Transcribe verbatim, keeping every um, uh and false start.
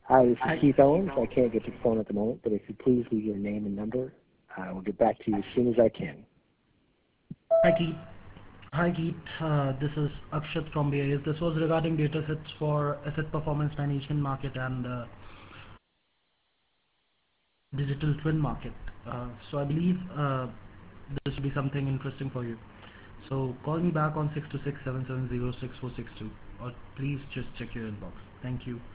Hi, this is Keith Owens. I can't get to the phone at the moment, but if you please leave your name and number, I will get back to you as soon as I can. Hi Keith. Hi Keith. Uh, this is Akshat from B I S. This was regarding datasets for asset performance management market and uh, digital twin market. Uh, so I believe uh, this will be something interesting for you. So call me back on six two six, seven seven zero, six four six two, or please just check your inbox. Thank you.